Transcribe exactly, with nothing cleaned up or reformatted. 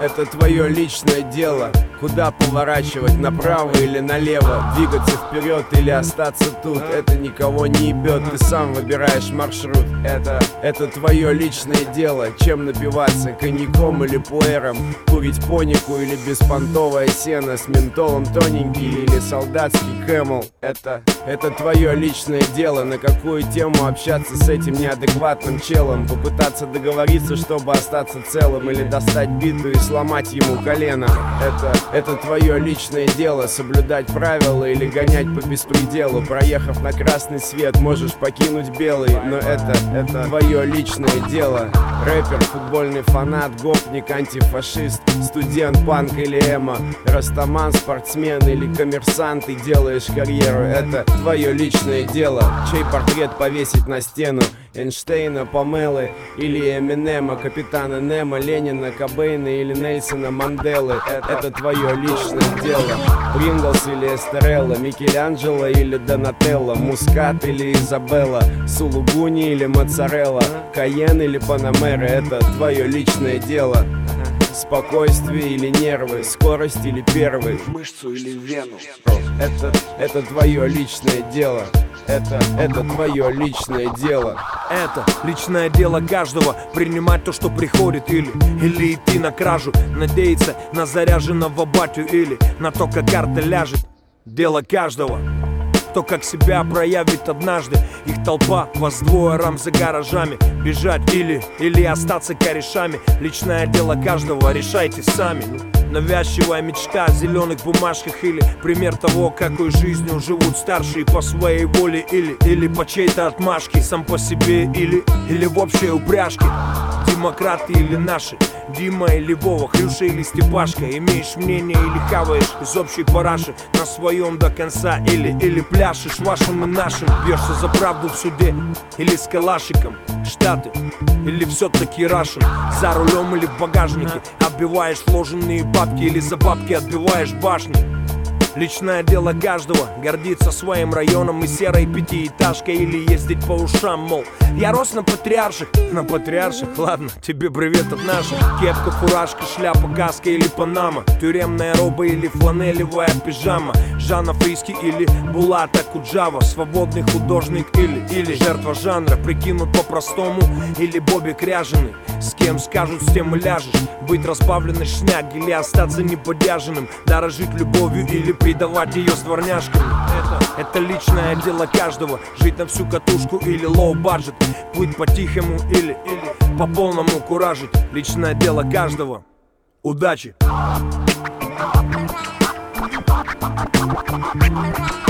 это твое личное дело. Куда поворачивать, направо или налево, двигаться вперед или остаться тут. Это никого не ебет, ты сам выбираешь маршрут. Это, это твое личное дело. Чем напиваться, коньяком или пуэром, курить понику или беспонтовое сено, с ментолом тоненький или солдатский кэмл. Это, это твое личное дело. На какую тему общаться с этим неадекватным челом, попытаться договориться, чтобы остаться целым, или достать биту и сломать ему колено. Это, это твое личное дело. Соблюдать правила или гонять по беспределу. Проехав на красный свет, можешь покинуть белый. Но это, это твое личное дело. Рэпер, футбольный фанат, гопник, антифашист, студент, панк или эмо, растаман, спортсмен или коммерсант, и делаешь карьеру. Это твое личное дело. Чей портрет повесить на стену? Эйнштейна, Памелы или Эминема, Капитана Немо, Ленина, Кобейна или Нельсона Манделы. Это, это твое личное дело. Принглс или Эстерелла, Микеланджело или Донателло, Мускат или Изабелла, Сулугуни или Моцарелла, Кайен или Панамера. Это твое личное дело. Спокойствие или нервы, скорость или первый, мышцу или вену. Это, это твое личное дело. Это, это твое личное дело. Это личное дело каждого. Принимать то, что приходит, или, или идти на кражу, надеяться на заряженного батю, или на то, как карта ляжет. Дело каждого. Кто как себя проявит однажды. Их толпа, вас двое, рам за гаражами. Бежать или, или остаться корешами. Личное дело каждого, решайте сами. Навязчивая мечта о зеленых бумажках, или пример того, какой жизнью живут старшие по своей воле, или, или по чьей-то отмашке, сам по себе, или, или в общей упряжке. Демократы или наши, Дима или Вова, Хрюша или Степашка. Имеешь мнение или хаваешь из общей параши на своем до конца, или, или пляшешь вашим и нашим. Бьешься за правду в суде или с калашиком. Штаты или все-таки Рашен. За рулем или в багажнике. Отбиваешь вложенные бабки или за бабки отбиваешь башни. Личное дело каждого. Гордиться своим районом и серой пятиэтажкой, или ездить по ушам, мол, я рос на патриарших. На патриарших? Ладно, тебе привет от наших. Кепка, фуражка, шляпа, каска или панама, тюремная роба или фланелевая пижама, Жанна Фриски или Булата Куджава, свободный художник или, или жертва жанра, прикинут по-простому, или Бобби Кряженый. С кем скажут, с тем и ляжешь. Быть разбавленный шняк или остаться неподяженным. Дорожить любовью или предавать ее с дворняжками. Это, это личное дело каждого. Жить на всю катушку или лоу-баджет. Плыть по-тихому или, или по полному куражить. Личное дело каждого. Удачи!